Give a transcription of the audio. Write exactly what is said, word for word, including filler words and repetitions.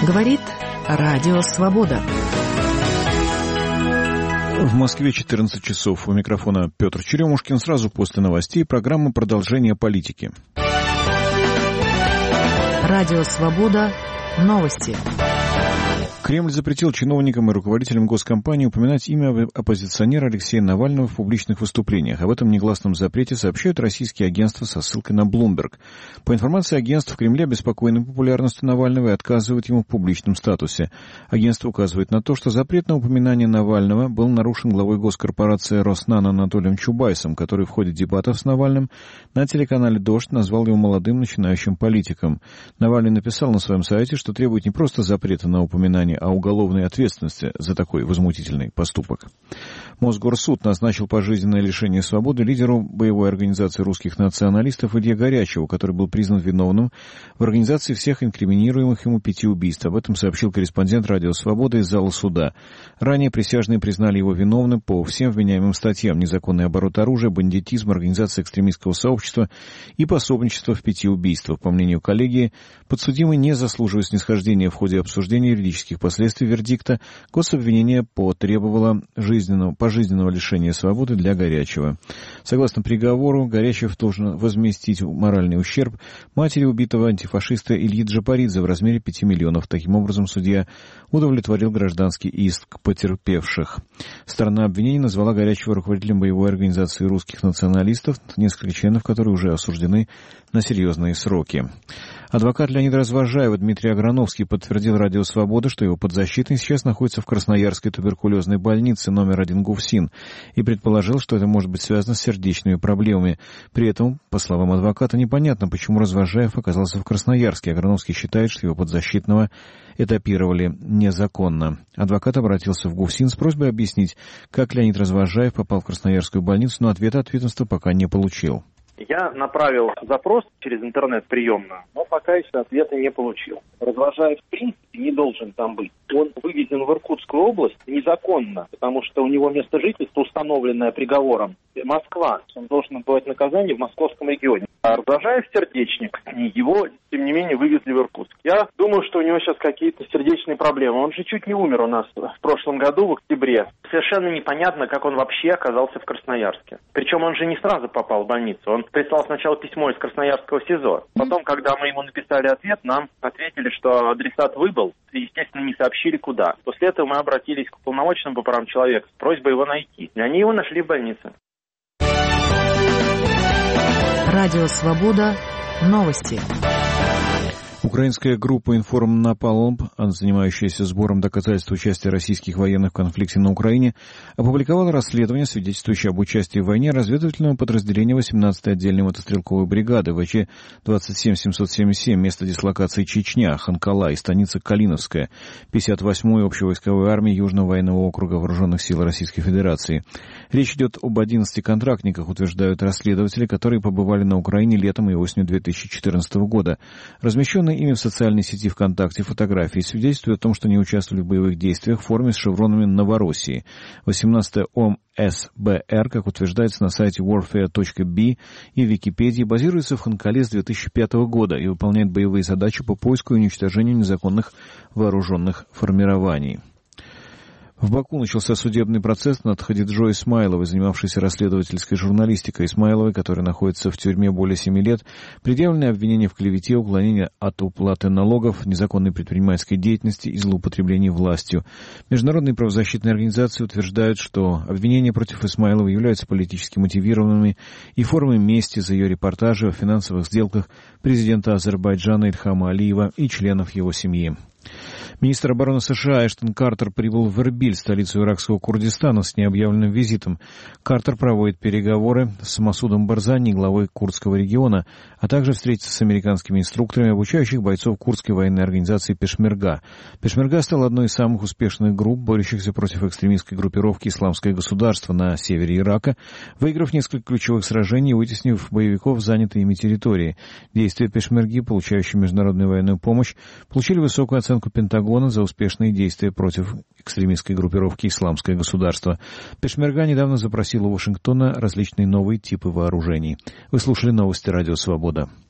Говорит Радио Свобода. В Москве четырнадцать часов. У микрофона Петр Черемушкин. Сразу после новостей программа «Продолжение политики». Радио Свобода. Новости. Кремль запретил чиновникам и руководителям госкомпании упоминать имя оппозиционера Алексея Навального в публичных выступлениях. Об этом негласном запрете сообщают российские агентства со ссылкой на Bloomberg. По информации агентств, в Кремле обеспокоены популярностью Навального и отказывают ему в публичном статусе. Агентство указывает на то, что запрет на упоминание Навального был нарушен главой госкорпорации «Роснано» Анатолием Чубайсом, который в ходе дебатов с Навальным на телеканале «Дождь» назвал его молодым начинающим политиком. Навальный написал на своем сайте, что требует не просто запрета на упоминание, а уголовной ответственности за такой возмутительный поступок. Мосгорсуд назначил пожизненное лишение свободы лидеру боевой организации русских националистов Илье Горячеву, который был признан виновным в организации всех инкриминируемых ему пяти убийств. Об этом сообщил корреспондент «Радио Свобода» из зала суда. Ранее присяжные признали его виновным по всем вменяемым статьям: незаконный оборот оружия, бандитизм, организация экстремистского сообщества и пособничество в пяти убийствах. По мнению коллегии, подсудимый не заслуживает снисхождения. В ходе обсуждения юридических последствий вердикта гособвинение потребовало жизненного, пожизненного лишения свободы для Горячева. Согласно приговору, Горячев должен возместить моральный ущерб матери убитого антифашиста Ильи Джапаридзе в размере пяти миллионов. Таким образом, судья удовлетворил гражданский иск потерпевших. Сторона обвинения назвала Горячева руководителем боевой организации русских националистов, несколько членов которой уже осуждены на серьезные сроки. Адвокат Леонида Развозжаева Дмитрий Аграновский подтвердил «Радио Свобода», что его подзащитный сейчас находится в Красноярской туберкулезной больнице номер один ГУФСИН, и предположил, что это может быть связано с сердечными проблемами. При этом, по словам адвоката, непонятно, почему Развозжаев оказался в Красноярске. Аграновский считает, что его подзащитного этапировали незаконно. Адвокат обратился в ГУФСИН с просьбой объяснить, как Леонид Развозжаев попал в Красноярскую больницу, но ответа от ведомства пока не получил. Я направил запрос через интернет-приемную, но пока еще ответа не получил. Развозжаев, в принципе, не должен там быть. Он выведен в Иркутскую область незаконно, потому что у него место жительства, установленное приговором, Москва. Он должен отбывать наказание в московском регионе. А Развозжаев сердечник, его, тем не менее, вывезли в Иркутск. Я думаю, что у него сейчас какие-то сердечные проблемы. Он же чуть не умер у нас в прошлом году, в октябре. Совершенно непонятно, как он вообще оказался в Красноярске. Причем он же не сразу попал в больницу. Он прислал сначала письмо из Красноярского СИЗО. Потом, когда мы ему написали ответ, нам ответили, что адресат выбыл, и, естественно, не сообщили, куда. После этого мы обратились к уполномоченному по правам человека с просьбой его найти. И они его нашли в больнице. Радио Свобода. Новости. Украинская группа «Информ Напалм», занимающаяся сбором доказательств участия российских военных в конфликте на Украине, опубликовала расследование, свидетельствующее об участии в войне разведывательного подразделения восемнадцатой отдельной мотострелковой бригады ВЧ двадцать семь семьсот семьдесят семь, место дислокации Чечня, Ханкала и станица Калиновская, пятьдесят восьмой общевойсковой армии Южного военного округа Вооруженных сил Российской Федерации. Речь идет об одиннадцати контрактниках, утверждают расследователи, которые побывали на Украине летом и осенью две тысячи четырнадцатого года. Размещенные ими в социальной сети ВКонтакте фотографии свидетельствуют о том, что они участвовали в боевых действиях в форме с шевронами Новороссии. восемнадцатая ОМСБР, как утверждается на сайте warfare точка би и в Википедии, базируется в Ханкале с две тысячи пятого года и выполняет боевые задачи по поиску и уничтожению незаконных вооруженных формирований. В Баку начался судебный процесс над Хадиджой Исмаиловой, занимавшейся расследовательской журналистикой. Исмаиловой, которая находится в тюрьме более семи лет, предъявлены обвинения в клевете, уклонении от уплаты налогов, незаконной предпринимательской деятельности и злоупотреблении властью. Международные правозащитные организации утверждают, что обвинения против Исмаиловой являются политически мотивированными и формой мести за ее репортажи о финансовых сделках президента Азербайджана Ильхама Алиева и членов его семьи. Министр обороны США Эштон Картер прибыл в Эрбиль, столицу иракского Курдистана, с необъявленным визитом. Картер проводит переговоры с Масудом Барзани, главой курдского региона, а также встретится с американскими инструкторами, обучающих бойцов курдской военной организации Пешмерга. Пешмерга стала одной из самых успешных групп, борющихся против экстремистской группировки «Исламское государство» на севере Ирака, выиграв несколько ключевых сражений и вытеснив боевиков, занятые ими территории. Действия Пешмерги, получающие международную военную помощь, получили высокую оценку Пентагона за успешные действия против экстремистской группировки «Исламское государство». Пешмерга недавно запросила у Вашингтона различные новые типы вооружений. Вы слушали новости «Радио Свобода».